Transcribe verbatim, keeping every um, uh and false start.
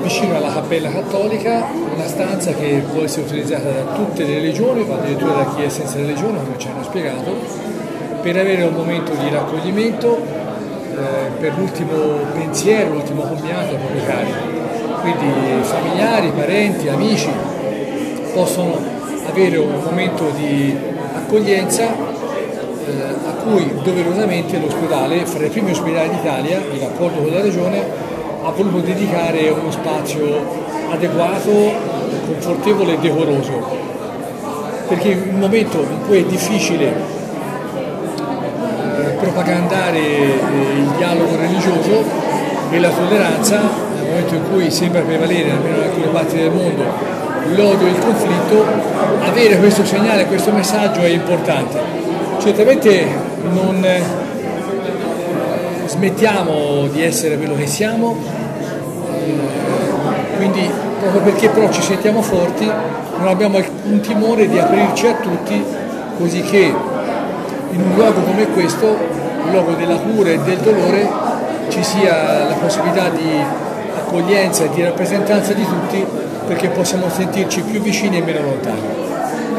vicino alla Cappella Cattolica, una stanza che può essere utilizzata da tutte le religioni, ma addirittura da chi è senza religione, come ci hanno spiegato, per avere un momento di raccoglimento, eh, per l'ultimo pensiero, l'ultimo commiato ai propri cari. Quindi familiari, parenti, amici possono avere un momento di accoglienza eh, a cui doverosamente l'ospedale, fra i primi ospedali d'Italia, in accordo con la Regione, ha voluto dedicare uno spazio adeguato, confortevole e decoroso, perché in un momento in cui è difficile eh, propagandare eh, il dialogo religioso e la tolleranza, nel momento in cui sembra prevalere, almeno in alcune parti del mondo, l'odio e il conflitto, avere questo segnale, questo messaggio è importante. Certamente non smettiamo di essere quello che siamo, quindi proprio perché però ci sentiamo forti non abbiamo alcun timore di aprirci a tutti, così che in un luogo come questo, un luogo della cura e del dolore, ci sia la possibilità di accoglienza e di rappresentanza di tutti, perché possiamo sentirci più vicini e meno lontani.